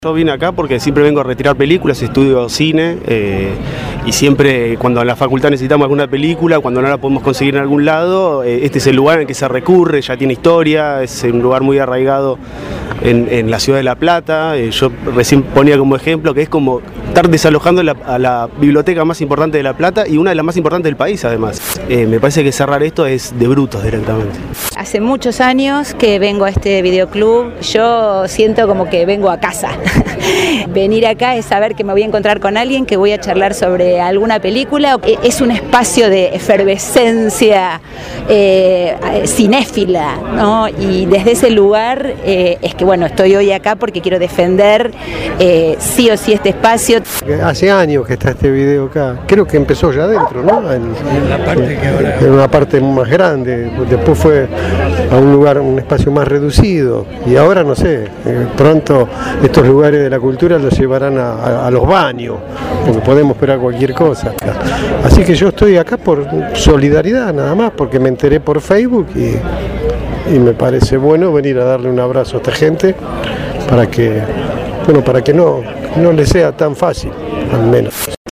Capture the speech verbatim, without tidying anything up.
Yo vine acá porque siempre vengo a retirar películas, estudio cine eh, y siempre cuando en la facultad necesitamos alguna película, cuando no la podemos conseguir en algún lado, eh, este es el lugar en el que se recurre, ya tiene historia, es un lugar muy arraigado en, en la ciudad de La Plata. Eh, yo recién ponía como ejemplo que es como estar desalojando la, a la biblioteca más importante de La Plata y una de las más importantes del país además. Eh, me parece que cerrar esto es de brutos directamente. Hace muchos años que vengo a este videoclub, yo siento como que vengo a casa. Venir acá es saber que me voy a encontrar con alguien, que voy a charlar sobre alguna película. Es un espacio de efervescencia eh, cinéfila, ¿no? Y desde ese lugar eh, es que bueno, estoy hoy acá porque quiero defender eh, sí o sí este espacio. Hace años que está este video acá, creo que empezó ya adentro, ¿no? En, en la parte que ahora... en una parte más grande, después fue a un lugar, un espacio más reducido, y ahora no sé, eh, pronto estos lugares de la cultura los llevarán a, a, a los baños, porque podemos esperar cualquier cosa acá. Así que yo estoy acá por solidaridad nada más, porque me enteré por Facebook y, y me parece bueno venir a darle un abrazo a esta gente para que, bueno, para que no, no le sea tan fácil, al menos.